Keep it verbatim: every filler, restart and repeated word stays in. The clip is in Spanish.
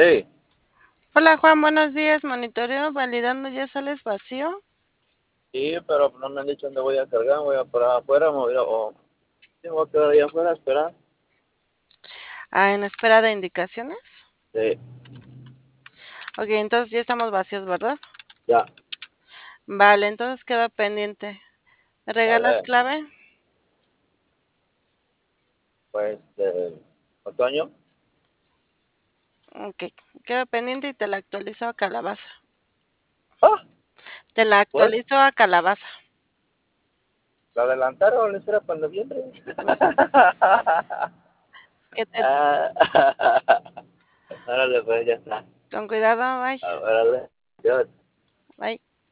Sí, Hola Juan, buenos días. Monitoreo validando, ¿ya sales vacío? sí, pero no me han dicho dónde voy a cargar, voy a parar afuera, me voy a, o tengo que quedar ahí afuera a esperar. Ah, en espera de indicaciones. Sí, Ok, entonces ya estamos vacíos, ¿verdad? ya, Vale, entonces queda pendiente. ¿Me regalas vale, clave? pues, de otoño. Ok, queda pendiente y te la actualizo a calabaza. Ah, Te la pues, actualizo a calabaza. la adelantaron, eso era para noviembre. Que te... Ah, órale, pues, ya está. Con cuidado, bye. Ah, órale, Dios. Bye.